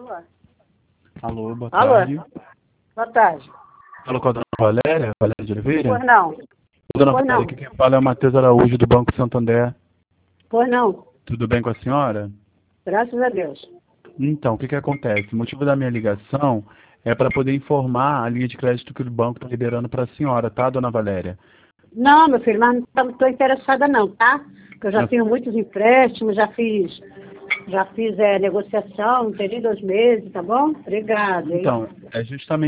Alô, boa Alô? tarde. Boa tarde. Falo com a dona Valéria, Valéria de Oliveira? Pois não. Dona Pois Valéria, não. aqui quem fala é o Matheus Araújo, do Banco Santander. Pois não. Tudo bem com a senhora? Graças a Deus. Então, o que acontece? O motivo da minha ligação é para poder informar a linha de crédito que o banco está liberando para a senhora, tá, dona Valéria? Não, meu filho, mas não estou interessada não, tá? Porque eu já Mas- tenho muitos empréstimos, já fiz negociação, entendi 2 meses, tá bom? Obrigada, hein? Então, é justamente